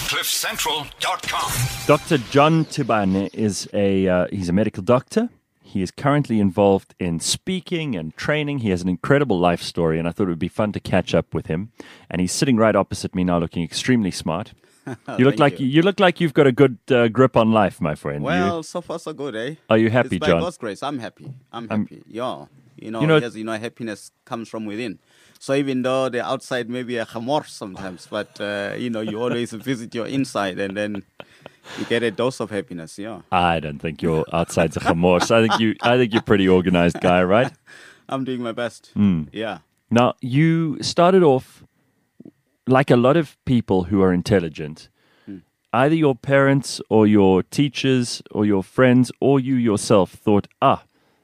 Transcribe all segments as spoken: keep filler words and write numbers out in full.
cliff central dot com. Doctor John Tibane is a uh, he's a medical doctor. He is currently involved in speaking and training. He has an incredible life story, and I thought it would be fun to catch up with him. And he's sitting right opposite me now, looking extremely smart. You look like you. you look like you've got a good uh, grip on life, my friend. Well, you, so far so good, eh? are you happy, it's by John? God's grace, I'm happy. I'm happy. yeah, you know, you know- yes, you know, happiness comes from within. So even though the outside may be a chamor sometimes, but uh, you know, you always visit your inside, and then you get a dose of happiness. Yeah, I don't think your outside's a chamors. I think you I think you're a pretty organized guy, right? I'm doing my best. Hmm. Yeah. Now, you started off like a lot of people who are intelligent. Either your parents or your teachers or your friends or you yourself thought, ah,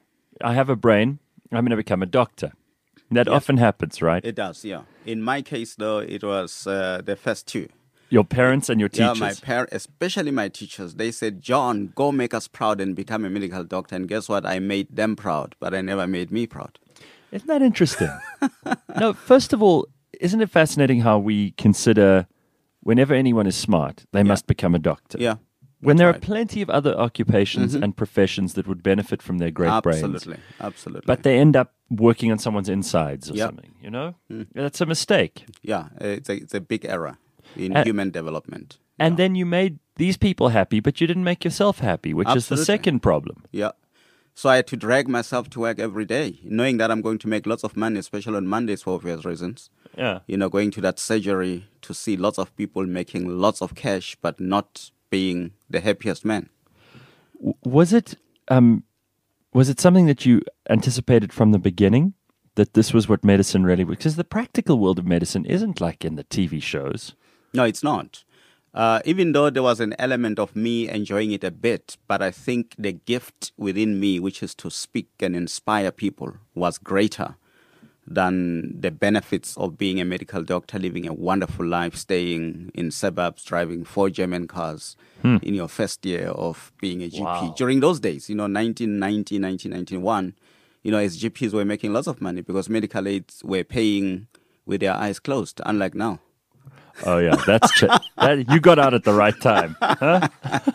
I have a brain, I'm going to become a doctor. That Yeah. often happens, right? It does, yeah. In my case, though, it was uh, the first two. Your parents and your teachers. Yeah, my par- especially my teachers. They said, John, go make us proud and become a medical doctor. And guess what? I made them proud, but I never made me proud. Isn't that interesting? No, first of all, isn't it fascinating how we consider whenever anyone is smart, they must become a doctor? Yeah. When there right. are plenty of other occupations and professions that would benefit from their great brains. Absolutely, absolutely. But they end up working on someone's insides or Yep. something, you know? That's a mistake. yeah, it's a, it's a big error in And- human development. And then you made these people happy, but you didn't make yourself happy, which is the Absolutely. second problem. Yeah. So I had to drag myself to work every day, knowing that I'm going to make lots of money, especially on Mondays for obvious reasons. Yeah. You know, going to that surgery to see lots of people making lots of cash, but not being the happiest man. W- Was it um, was it something that you anticipated from the beginning, that this was what medicine really was? Because the practical world of medicine isn't like in the T V shows. No, it's not. Uh, even though there was an element of me enjoying it a bit, but I think the gift within me, which is to speak and inspire people, was greater than the benefits of being a medical doctor, living a wonderful life, staying in suburbs, driving four German cars in your first year of being a G P. Wow. During those days, you know, nineteen ninety, nineteen ninety-one, you know, as G Ps were making lots of money because medical aids were paying with their eyes closed, unlike now. Oh yeah, that's ch- that, you got out at the right time. Huh?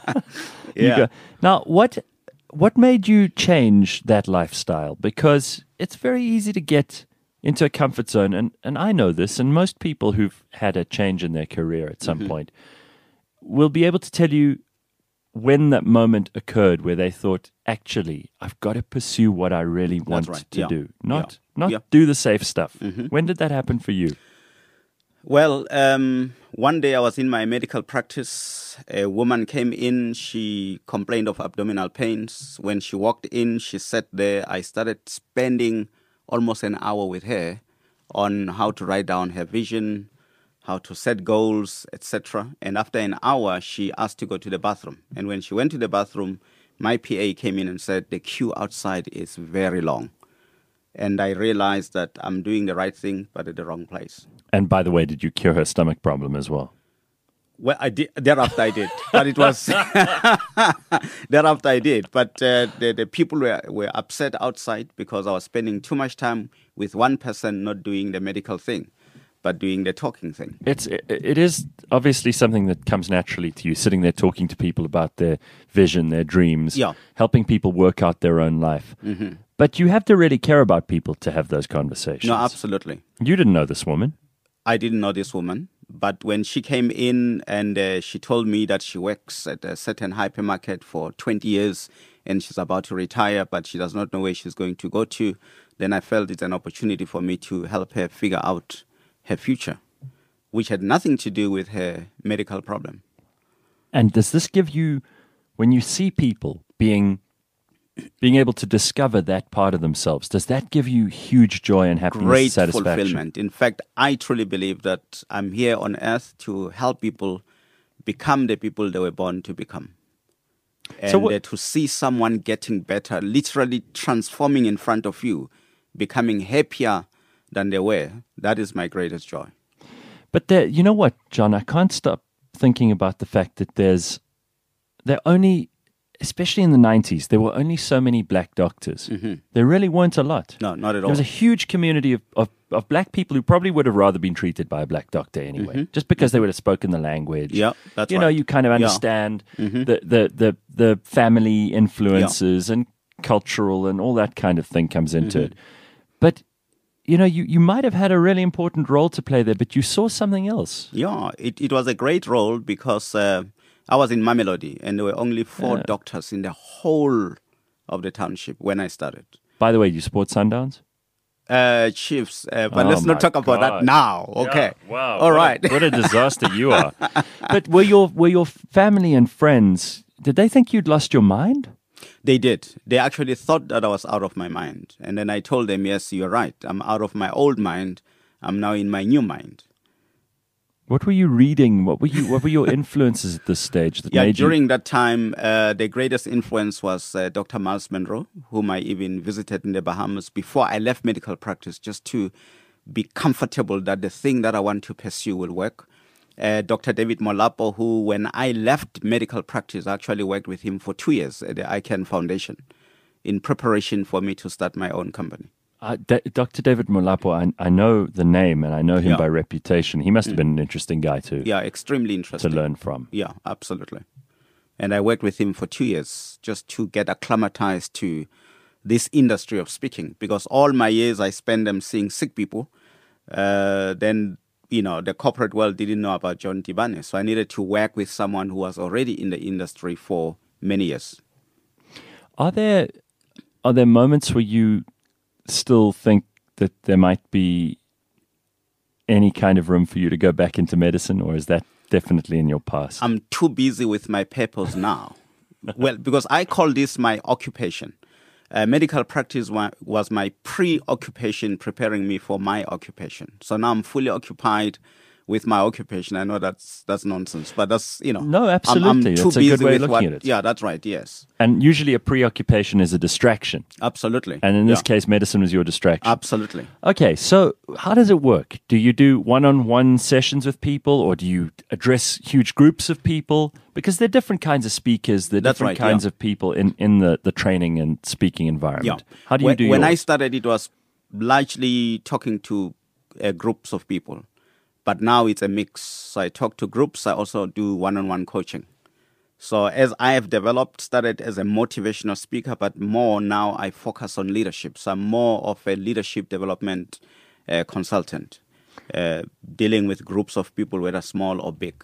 You Yeah. got- now, what what made you change that lifestyle? Because it's very easy to get into a comfort zone, and, and I know this, and most people who've had a change in their career at some point will be able to tell you when that moment occurred where they thought, actually, I've got to pursue what I really want right. to Yeah. do, not Yeah. not Yeah. do the safe stuff. When did that happen for you? Well, um, one day I was in my medical practice. A woman came in. She complained of abdominal pains. When she walked in, she sat there. I started spending almost an hour with her on how to write down her vision, how to set goals, et cetera. And after an hour, she asked to go to the bathroom. And when she went to the bathroom, my P A came in and said, the queue outside is very long. And I realized that I'm doing the right thing, but at the wrong place. And by the way, did you cure her stomach problem as well? Well, I did. Thereafter, I did, but it was thereafter I did. But uh, the the people were were upset outside because I was spending too much time with one person, not doing the medical thing, but doing the talking thing. It's it, it is obviously something that comes naturally to you, sitting there talking to people about their vision, their dreams, Yeah. helping people work out their own life. Mm-hmm. But you have to really care about people to have those conversations. No, absolutely. You didn't know this woman. I didn't know this woman, but when she came in and uh, she told me that she works at a certain hypermarket for twenty years and she's about to retire, but she does not know where she's going to go to, then I felt it's an opportunity for me to help her figure out her future, which had nothing to do with her medical problem. And does this give you, when you see people being being able to discover that part of themselves, does that give you huge joy and happiness, Great satisfaction? fulfillment. In fact, I truly believe that I'm here on earth to help people become the people they were born to become. And So what- uh, to see someone getting better, literally transforming in front of you, becoming happier than they were, that is my greatest joy. But there, you know what, John? I can't stop thinking about the fact that there's there only especially in the nineties, there were only so many black doctors. Mm-hmm. There really weren't a lot. No, not at There all. was a huge community of, of, of black people who probably would have rather been treated by a black doctor anyway, just because they would have spoken the language. Mm-hmm. Yeah, that's You know, right. you kind of Yeah. Mm-hmm. understand the, the, the, the family influences and cultural and all that kind of thing comes into Mm-hmm. it. But, you know, you, you might have had a really important role to play there, but you saw something else. Yeah, it, it was a great role because uh, I was in Mamelodi and there were only four Yeah. doctors in the whole of the township when I started. By the way, you support Sundowns? Uh, Chiefs, uh, but Oh let's my not talk about God. that now. Okay. Yeah, wow. All what right. A, what a disaster you are. But were your were your family and friends, did they think you'd lost your mind? They did. They actually thought that I was out of my mind. And then I told them, yes, you're right. I'm out of my old mind. I'm now in my new mind. What were you reading? What were you? What were your influences at this stage that Yeah, made during that time, uh, the greatest influence was uh, Doctor Miles Monroe, whom I even visited in the Bahamas before I left medical practice, just to be comfortable that the thing that I want to pursue will work. Uh, Doctor David Molapo, who when I left medical practice, I actually worked with him for two years at the ICANN Foundation in preparation for me to start my own company. Uh, D- Doctor David Molapo, I, I know the name and I know him Yeah. by reputation. He must have been an interesting guy to Yeah, extremely to interesting. learn from. Yeah, absolutely. And I worked with him for two years just to get acclimatized to this industry of speaking, because all my years I spent them seeing sick people. Uh, then, you know, the corporate world didn't know about John Tibane. So I needed to work with someone who was already in the industry for many years. Are there are there moments where you still think that there might be any kind of room for you to go back into medicine, or is that definitely in your past? I'm too busy with my purpose now. Well, because I call this my occupation. Uh, medical practice wa- was my preoccupation, preparing me for my occupation. So now I'm fully occupied with my occupation. I know that's that's nonsense, but that's, you know. No, I'm- absolutely. I'm, too That's a busy good way of with looking what, at it. Yeah, that's right. Yes, And usually a preoccupation is a distraction. absolutely. And in this Yeah, case, medicine was your distraction. absolutely. Okay, so how does it work? Do you do one-on-one sessions with people, or do you address huge groups of people? Because there are different kinds of speakers, there are That's different right, kinds yeah. of people in, in the, the training and speaking environment. Yeah. How do you when, do When I yours? started, it was largely talking to uh, groups of people. But now it's a mix. So I talk to groups. I also do one-on-one coaching. So as I have developed, started as a motivational speaker, but more now I focus on leadership. So I'm more of a leadership development uh, consultant, uh, dealing with groups of people, whether small or big.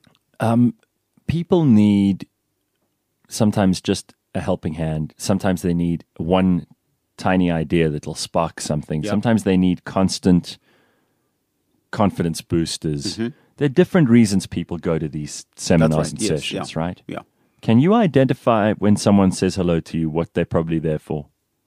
People need sometimes just a helping hand. Sometimes they need one tiny idea that'll spark something. Yeah. Sometimes they need constant confidence boosters. Mm-hmm. There are different reasons people go to these seminars right, and yes, sessions, yeah. right? Yeah. Can you identify when someone says hello to you what they're probably there for?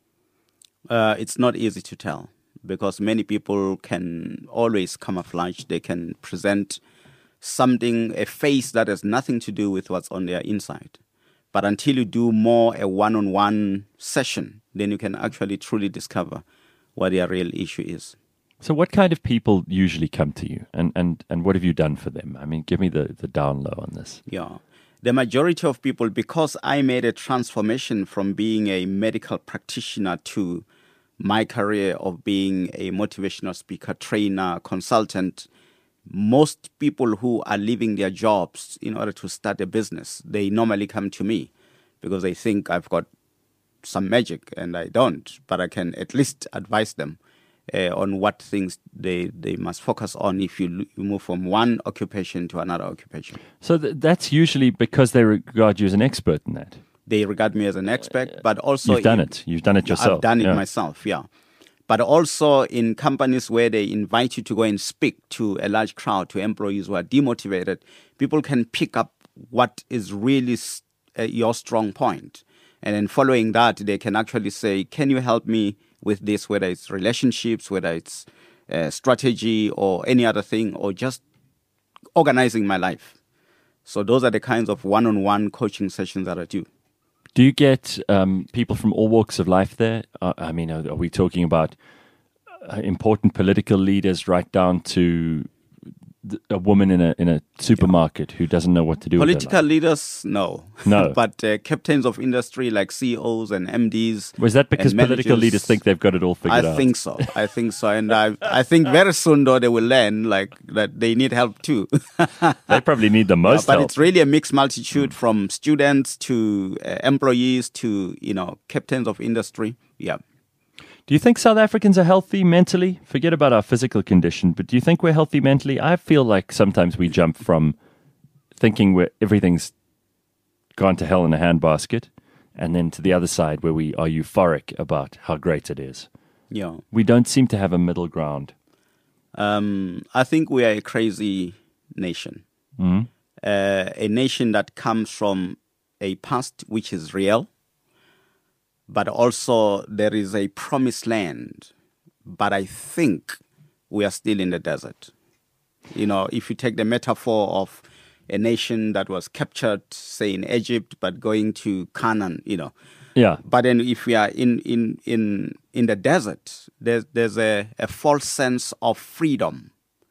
Uh, it's not easy to tell because many people can always camouflage. They can present something, a face that has nothing to do with what's on their inside. But until you do more a one-on-one session, then you can actually truly discover what their real issue is. So what kind of people usually come to you, and, and, and what have you done for them? I mean, give me the, the down low on this. Yeah. The majority of people, because I made a transformation from being a medical practitioner to my career of being a motivational speaker, trainer, consultant, most people who are leaving their jobs in order to start a business, they normally come to me because they think I've got some magic, and I don't, but I can at least advise them uh, on what things they, they must focus on if you, l- you move from one occupation to another occupation. So th- that's usually because they regard you as an expert in that. They regard me as an expert, but also You've done in- it. You've done it yourself. I've done it Yeah. myself, yeah. But also in companies where they invite you to go and speak to a large crowd, to employees who are demotivated, people can pick up what is really s- uh, your strong point. And then following that, they can actually say, can you help me with this, whether it's relationships, whether it's uh, strategy or any other thing, or just organizing my life. So those are the kinds of one-on-one coaching sessions that I do. Do you get um, people from all walks of life there? Uh, I mean, are, are we talking about uh, important political leaders right down to th- a woman in a in a supermarket who doesn't know what to do. Political with her life. leaders, no. No. But uh, captains of industry like C E Os and M Ds. Was that because and political managers, leaders think they've got it all figured I out? think so. I think so. And I I think very soon, though, they will learn like that they need help too. They probably need the Yeah, most but help. it's really a mixed multitude from students to uh, employees to, you know, captains of industry. Yeah. Do you think South Africans are healthy mentally? Forget about our physical condition, but do you think we're healthy mentally? I feel like sometimes we jump from thinking we're, everything's gone to hell in a handbasket, and then to the other side where we are euphoric about how great it is. Yeah. We don't seem to have a middle ground. Um, I think we are a crazy nation. Mhm. Uh, a nation that comes from a past which is real, but also there is a promised land. But I think we are still in the desert. You know, if you take the metaphor of a nation that was captured, say in Egypt, but going to Canaan, you know. Yeah. But then if we are in in in, in the desert, there's there's a, a false sense of freedom.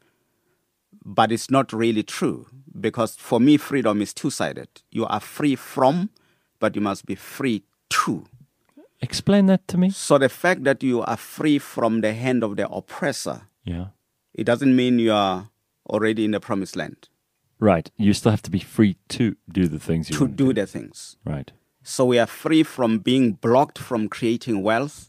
But it's not really true. Because for me, freedom is two-sided. You are free from, but you must be free to. Explain that to me. So the fact that you are free from the hand of the oppressor, Yeah. it doesn't mean you are already in the promised land Right. You still have to be free to do the things you to want do the things. Right. So we are free from being blocked from creating wealth,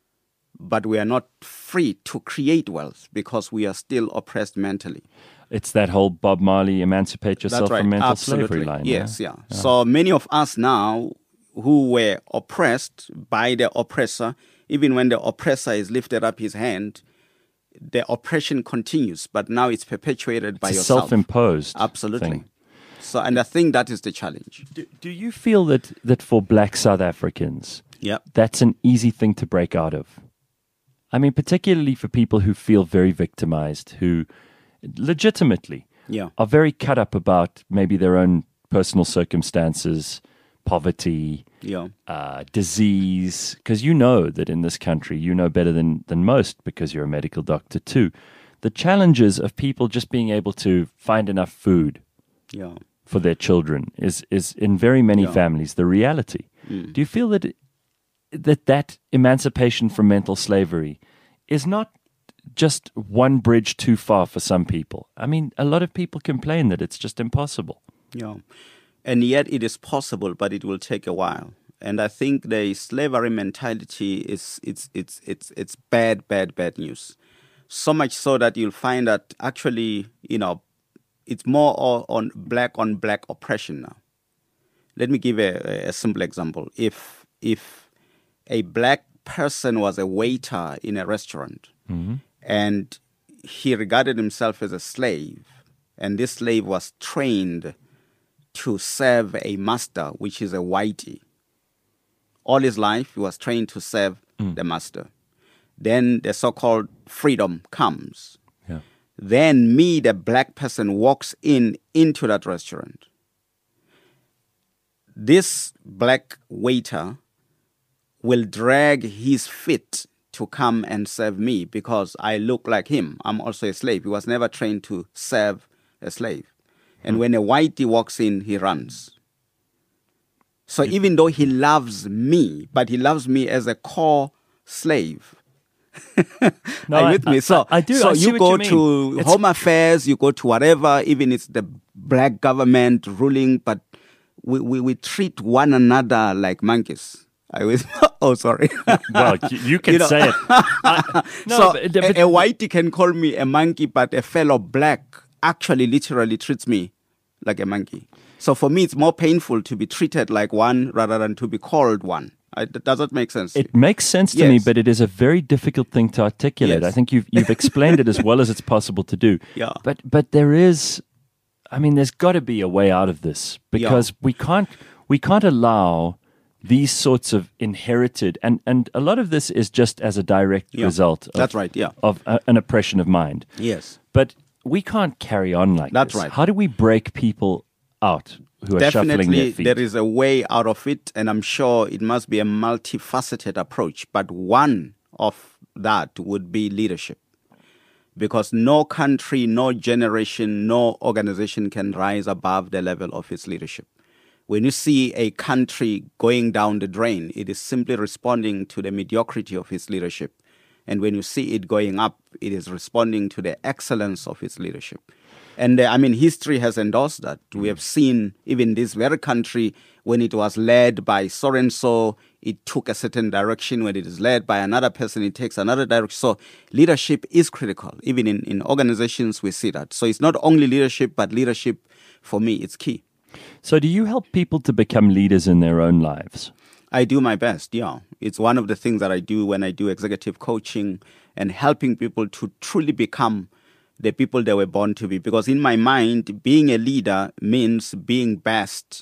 but we are not free to create wealth because we are still oppressed mentally. It's that whole Bob Marley emancipate yourself That's right. from mental Absolutely. slavery line. Yes, yeah. yeah. So many of us now who were oppressed by the oppressor, even when the oppressor is lifted up his hand, the oppression continues, but now it's perpetuated by It's a yourself. self-imposed Absolutely. thing. So, and I think that is the challenge. Do, do you feel that, that for black South Africans, Yeah. that's an easy thing to break out of? I mean, particularly for people who feel very victimized, who legitimately Yeah. are very cut up about maybe their own personal circumstances, poverty, Yeah. uh, disease, because you know that in this country, you know better than, than most because you're a medical doctor too, the challenges of people just being able to find enough food Yeah. for their children is, is in very many Yeah. families the reality. Do you feel that, it, that that emancipation from mental slavery is not just one bridge too far for some people? I mean, a lot of people complain that it's just impossible. Yeah. And yet it is possible, but it will take a while. And I think the slavery mentality is it's it's it's it's bad, bad, bad news. So much so that you'll find that actually, you know, it's more on black on black oppression now. Let me give a, a simple example. If if a black person was a waiter in a restaurant Mm-hmm. and he regarded himself as a slave, and this slave was trained to serve a master, which is a whitey. All his life, he was trained to serve Mm. the master. Then the so-called freedom comes. Yeah. Then me, the black person, walks in into that restaurant. This black waiter will drag his feet to come and serve me because I look like him. I'm also a slave. He was never trained to serve a slave. And when a whitey walks in, he runs. So even though he loves me, but he loves me as a core slave. No, Are you I- with me? I- So, I do. so I see you what go you mean. to It's- Home Affairs, you go to whatever, even it's the black government ruling, but we, we, we treat one another like monkeys. I was, oh, sorry. Well, you, you can You know. say it. I, no, so but, a, but- a whitey can call me a monkey, but a fellow black actually literally treats me like a monkey. So for me, it's more painful to be treated like one rather than to be called one. I, does that make sense? It makes sense to me, Yes. but it is a very difficult thing to articulate. Yes. I think you've you've explained it as well as it's possible to do. Yeah. But but there is, I mean, there's got to be a way out of this because we can't we can't allow these sorts of inherited and and a lot of this is just as a direct Yeah. result. Of, That's right, yeah. Of uh, an oppression of mind. Yes. But we can't carry on like That's this. right. How do we break people out who are shuffling their Definitely, feet? there is a way out of it, and I'm sure it must be a multifaceted approach. But one of that would be leadership. because no country, no generation, no organization can rise above the level of its leadership. When you see a country going down the drain, it is simply responding to the mediocrity of its leadership. And when you see it going up, it is responding to the excellence of its leadership. And uh, I mean, history has endorsed that. We have seen even this very country, when it was led by so-and-so, it took a certain direction. When it is led by another person, it takes another direction. So leadership is critical. Even in, in organizations, we see that. So it's not only leadership, but leadership, for me, it's key. So do you help people to become leaders in their own lives? I do my best, yeah. It's one of the things that I do when I do executive coaching and helping people to truly become the people they were born to be. Because in my mind, being a leader means being best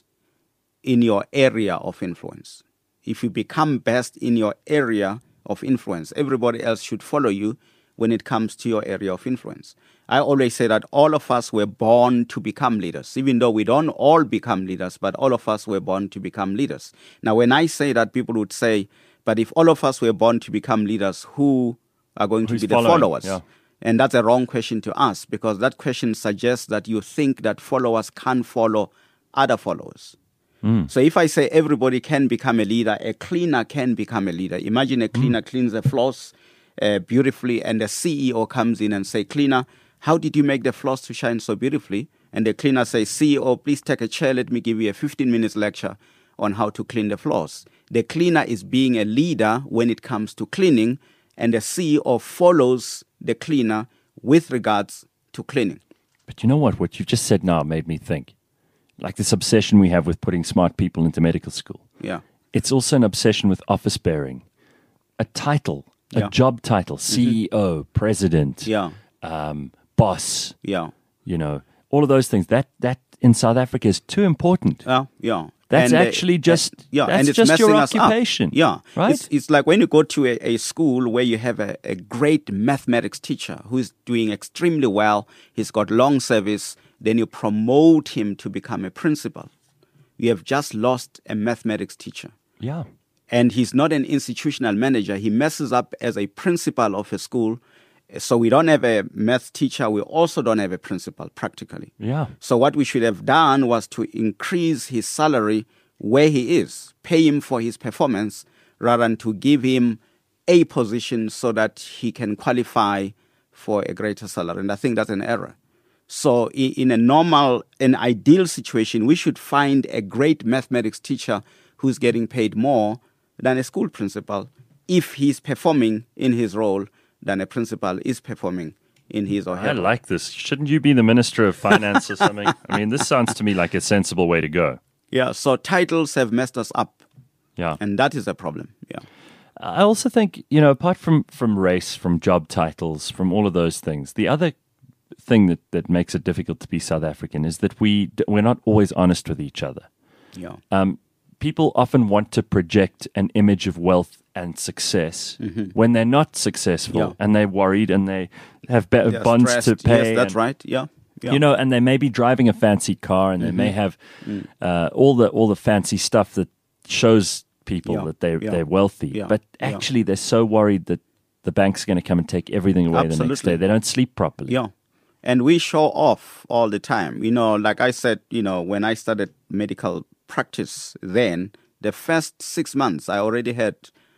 in your area of influence. If you become best in your area of influence, everybody else should follow you when it comes to your area of influence. I always say that all of us were born to become leaders, even though we don't all become leaders, but all of us were born to become leaders. Now, when I say that, people would say, but if all of us were born to become leaders, who are going Who's to be following? the followers? Yeah. And that's a wrong question to ask, because that question suggests that you think that followers can follow other followers. Mm. So if I say everybody can become a leader, a cleaner can become a leader. Imagine a cleaner mm. cleans the floors uh, beautifully, and the C E O comes in and say, cleaner, how did you make the floors to shine so beautifully? And the cleaner says, C E O, please take a chair. Let me give you a fifteen minutes lecture on how to clean the floors. The cleaner is being a leader when it comes to cleaning, and the C E O follows the cleaner with regards to cleaning. But you know what? What you've just said now made me think. Like this obsession we have with putting smart people into medical school. Yeah. It's also an obsession with office bearing. A title, a Yeah. job title, C E O, mm-hmm. president, Yeah. um, boss, Yeah. you know, all of those things. That that in South Africa is too important. Yeah. Yeah. That's And, uh, actually just uh, yeah, that's and it's just your messing us up. occupation. Yeah, right. It's, it's like when you go to a, a school where you have a, a great mathematics teacher who is doing extremely well. He's got long service. Then you promote him to become a principal. You have just lost a mathematics teacher. Yeah. And he's not an institutional manager. He messes up as a principal of a school. So we don't have a math teacher. We also don't have a principal, practically. Yeah. So what we should have done was to increase his salary where he is, pay him for his performance, rather than to give him a position so that he can qualify for a greater salary. And I think that's an error. So in a normal, an ideal situation, we should find a great mathematics teacher who's getting paid more than a school principal if he's performing in his role than a principal is performing in his or her. I like this. Shouldn't you be the Minister of Finance or something? I mean, this sounds to me like a sensible way to go. Yeah, so titles have messed us up. Yeah. And that is a problem. Yeah. I also think, you know, apart from, from race, from job titles, from all of those things, the other thing that, that makes it difficult to be South African is that we, we're not always honest with each other. Yeah. Um, people often want to project an image of wealth and success mm-hmm. when they're not successful Yeah. and they're worried and they have be- They're bonds stressed. to pay. Yes, that's and, right. Yeah. Yeah. You know, and they may be driving a fancy car and they Mm-hmm. may have Mm. uh, all the all the fancy stuff that shows people Yeah. that they Yeah. they're wealthy. Yeah. But Yeah. actually, they're so worried that the bank's going to come and take everything away the next Absolutely. day. They don't sleep properly. Yeah. And we show off all the time. You know, like I said, you know, when I started medical practice then, the first six months, I already had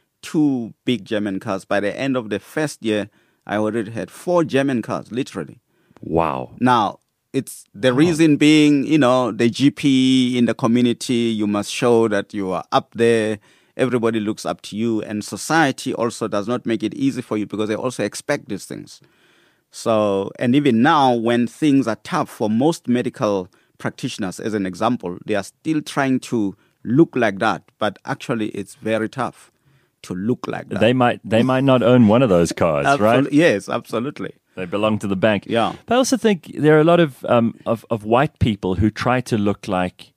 two big German cars. By the end of the first year, I already had four German cars, literally. Wow. Now, it's the reason being, you know, the G P in the community, you must show that you are up there. Everybody looks up to you. And society also does not make it easy for you because they also expect these things. So, and even now, when things are tough for most medical practitioners, as an example, they are still trying to look like that. But actually, it's very tough to look like that. They might they might not own one of those cars, Absol- right? Yes, absolutely. They belong to the bank. Yeah. But I also think there are a lot of um, of of white people who try to look like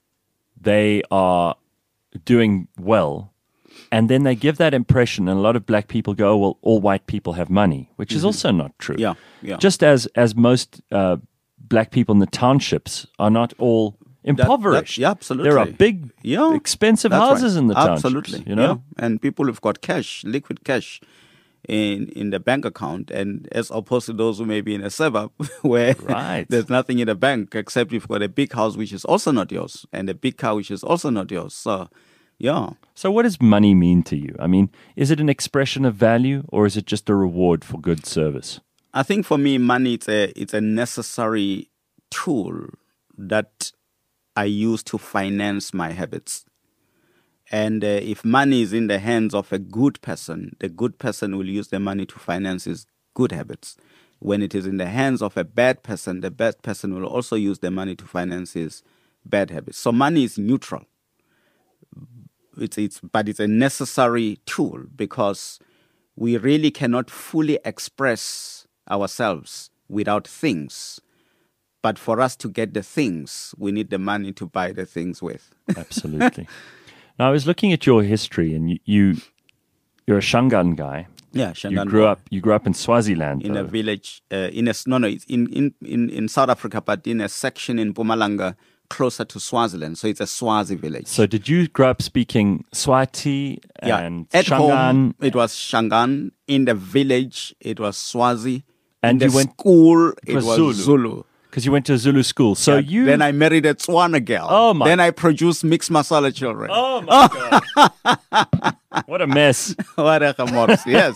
they are doing well, and then they give that impression, and a lot of black people go, oh, well, all white people have money, which is also not true. Yeah, yeah. Just as as most uh, black people in the townships are not all impoverished. That, yeah, absolutely. There are big, yeah, expensive that's houses right. in the townships. Absolutely. You know, yeah. And people who've got cash, liquid cash. in, in the bank account, and as opposed to those who may be in a suburb where Right. there's nothing in the bank except you've got a big house which is also not yours and a big car which is also not yours. So, yeah. So, what does money mean to you? I mean, is it an expression of value or is it just a reward for good service? I think for me, money it's a it's a necessary tool that I use to finance my habits. And uh, if money is in the hands of a good person, the good person will use the money to finance his good habits. When it is in the hands of a bad person, the bad person will also use the money to finance his bad habits. So money is neutral. It's it's but it's a necessary tool because we really cannot fully express ourselves without things. But for us to get the things, we need the money to buy the things with. Absolutely. Now, I was looking at your history, and you, you you're a Shangaan guy. Yeah, You Shangaan grew boy. up. You grew up in Swaziland. in a though. village, uh, in a no no, it's in, in in in South Africa, but in a section in Mpumalanga closer to Swaziland. So it's a Swazi village. So, did you grow up speaking Swati yeah, and at Shangaan? home it was Shangaan. In the village it was Swazi. And in you the went- school it was was, Zulu. Zulu. Because you went to a Zulu school. So Yeah, you. Then I married a Tswana girl. Oh, my- Then I produced mixed masala children. Oh my God! What a mess. What a chamors, yes.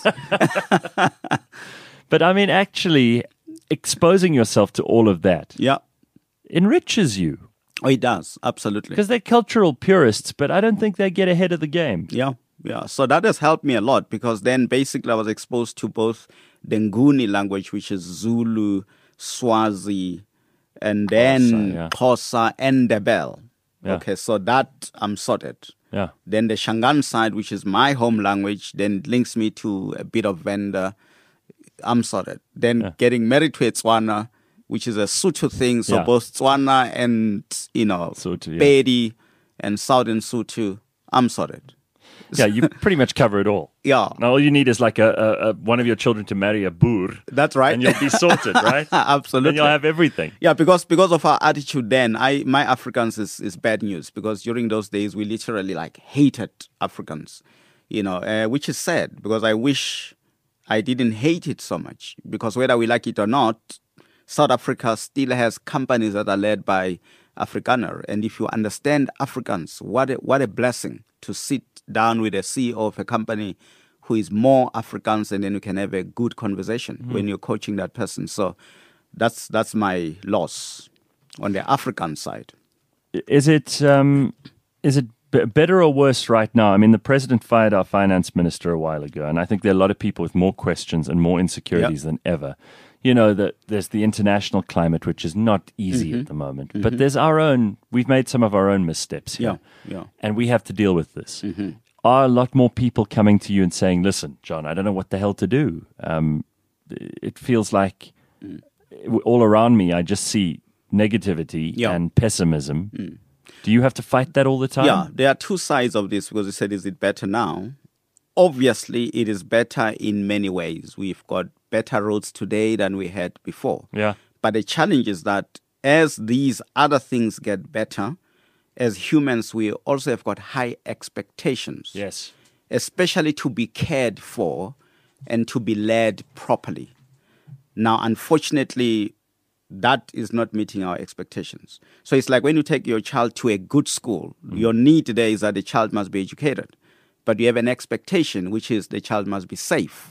But I mean, actually, exposing yourself to all of that Yeah. enriches you Oh, it does, absolutely. because they're cultural purists, but I don't think they get ahead of the game. Yeah, yeah. So that has helped me a lot because then basically I was exposed to both the Nguni language, which is Zulu, Swazi, and then Xhosa, yeah. Xhosa and the Bell. Yeah. Okay, so that I'm sorted. Yeah. Then the Shangaan side, which is my home language, then links me to a bit of Venda. I'm sorted. Then Yeah. getting married to a Tswana, which is a Sotho thing. So Yeah. both Tswana and, you know, Sotho, yeah. Pedi and Southern Sotho, I'm sorted. Yeah, you pretty much cover it all. Yeah. Now, all you need is like a, a, a one of your children to marry a boer, That's right. and you'll be sorted, right? Absolutely. And you'll have everything. Yeah, because because of our attitude then, I my Africans is, is bad news because during those days we literally like hated Africans, you know, uh, which is sad because I wish I didn't hate it so much because whether we like it or not, South Africa still has companies that are led by Afrikaner, and if you understand Africans, what a, what a blessing to sit down with a C E O of a company who is more Afrikaans, and then you can have a good conversation Mm-hmm. when you're coaching that person. So that's that's my loss on the African side. Is it um, is it b- better or worse right now? I mean, the president fired our finance minister a while ago, and I think there are a lot of people with more questions and more insecurities than ever. You know, that there's the international climate, which is not easy Mm-hmm. at the moment, but there's our own. We've made some of our own missteps here, Yeah, yeah. and we have to deal with this. Are a lot more people coming to you and saying, "Listen, John, I don't know what the hell to do." Um, it feels like all around me, I just see negativity Yeah. and pessimism. Do you have to fight that all the time? Yeah, there are two sides of this because you said, is it better now? Obviously, it is better in many ways. We've got better roads today than we had before. Yeah. But the challenge is that as these other things get better, as humans, we also have got high expectations. Yes. Especially to be cared for and to be led properly. Now, unfortunately, that is not meeting our expectations. So it's like when you take your child to a good school, your need there is that the child must be educated. But you have an expectation, which is the child must be safe.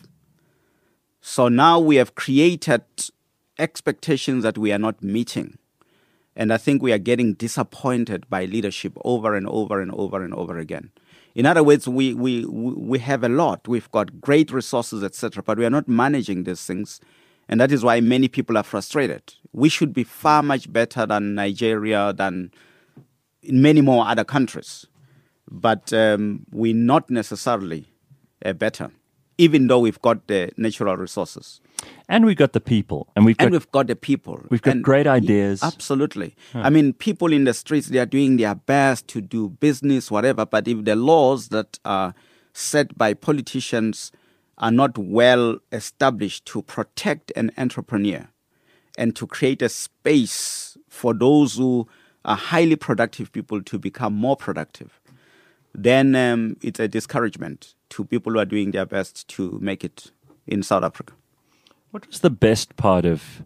So now we have created expectations that we are not meeting. And I think we are getting disappointed by leadership over and over and over and over again. In other words, we, we, we have a lot. We've got great resources, et cetera, but we are not managing these things. And that is why many people are frustrated. We should be far much better than Nigeria, than in many more other countries. But um, we're not necessarily uh, better, even though we've got the natural resources. And we've got the people. And we've got And we've got the people. We've got And- great ideas. Absolutely. I mean, people in the streets, they are doing their best to do business, whatever. But if the laws that are set by politicians are not well established to protect an entrepreneur and to create a space for those who are highly productive people to become more productive, then um, it's a discouragement to people who are doing their best to make it in South Africa. What was the best part of?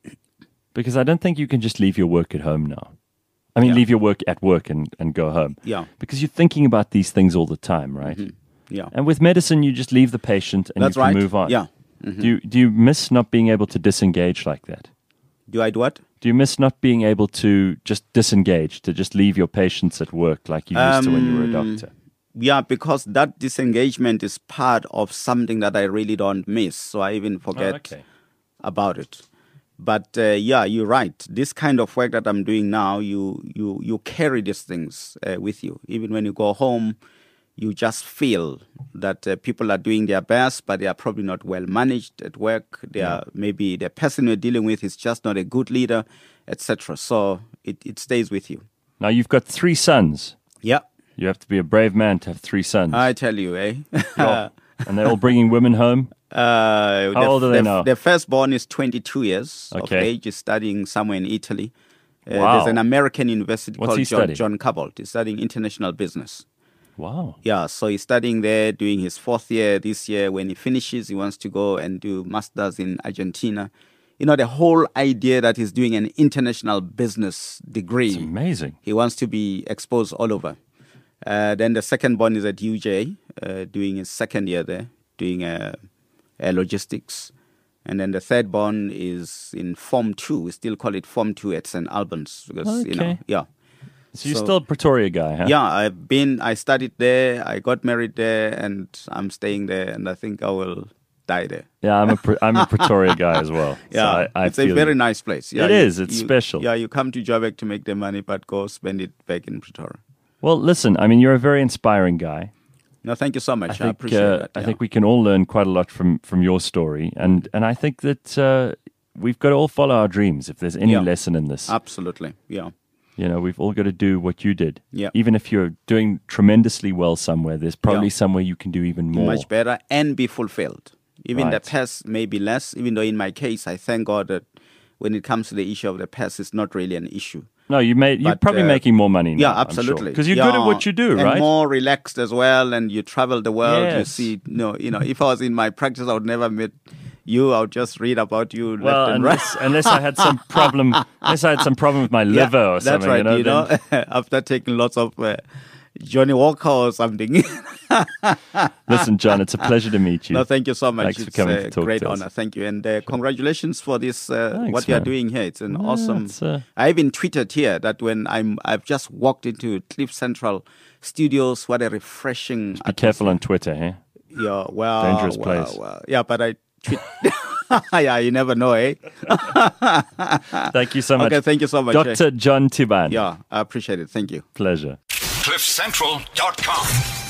Because I don't think you can just leave your work at home now. I mean, Yeah. leave your work at work and, and go home. Yeah. Because you're thinking about these things all the time, right? Yeah. And with medicine, you just leave the patient and That's you can right. move on. Yeah. Do you, do you miss not being able to disengage like that? Do I do what? Do you miss not being able to just disengage, to just leave your patients at work like you used to when you were a Um, doctor? Yeah, because that disengagement is part of something that I really don't miss. So I even forget Oh, okay. about it. But uh, yeah, you're right. This kind of work that I'm doing now, you you you carry these things uh, with you. Even when you go home, you just feel that uh, people are doing their best, but they are probably not well managed at work. They are maybe the person you're dealing with is just not a good leader, et cetera. So it, it stays with you. Now, you've got three sons. Yeah, You have to be a brave man to have three sons. I tell you, eh? Oh, and they're all bringing women home? Uh, How the, old are they the, now? The firstborn is twenty-two years of Okay. age. Is studying somewhere in Italy. Uh, Wow. There's an American university What's called he John, studying? John Cabot. He's studying international business. Wow. Yeah, so he's studying there, doing his fourth year this year. When he finishes, he wants to go and do masters in Argentina. You know, the whole idea that he's doing an international business degree. It's amazing. He wants to be exposed all over. Uh, then the second born is at U J, uh, doing his second year there, doing uh, uh, logistics. And then the third born is in Form two. We still call it Form two at Saint Albans. Because, you know, Okay. yeah. So you're So- still a Pretoria guy, huh? Yeah, I've been, I studied there, I got married there, and I'm staying there, and I think I will die there. Yeah, I'm a Pre- I'm a Pretoria guy as well. So Yeah, I, I it's a feel very you. nice place. Yeah, It you- is, it's you- special. Yeah, you come to Joburg to make the money, but go spend it back in Pretoria. Well, listen, I mean, you're a very inspiring guy. No, thank you so much. I I, think appreciate uh, that. I yeah. think we can all learn quite a lot from from your story, and and I think that uh, we've got to all follow our dreams. If there's any Yeah. lesson in this, Absolutely, yeah. you know, we've all got to do what you did. Yeah. Even if you're doing tremendously well somewhere, there's probably Yeah. somewhere you can do even more. Much better and be fulfilled. Even Right. the past may be less, even though in my case, I thank God that when it comes to the issue of the past, it's not really an issue. No, you made you're But, probably uh, making more money now. Yeah, absolutely. Because you're yeah. good at what you do, and right? more relaxed as well, and you travel the world. You Yes. see, no, you know, if I was in my practice, I would never meet you. I would just read about you Well, left and right. unless, unless I had some problem, unless I had some problem with my liver Yeah, or something, that's right. you know. then- After taking lots of uh, Johnny Walker or something. Listen, John, it's a pleasure to meet you. No, thank you so much. Thanks for it's coming a to talk great to us. honor. Thank you, and uh, congratulations for this. Uh, Thanks, what you are man. doing here. It's an Yeah, awesome. it's, uh, I even tweeted here that when I'm, I've just walked into Cliff Central Studios. What a refreshing. Be careful on Twitter, eh? Yeah, well, Dangerous well, place. well. Yeah, but I tweet. Yeah, you never know, eh? Thank you so much. Okay, thank you so much. eh? Doctor John Tiban. Yeah, I appreciate it. Thank you. Pleasure. cliff central dot com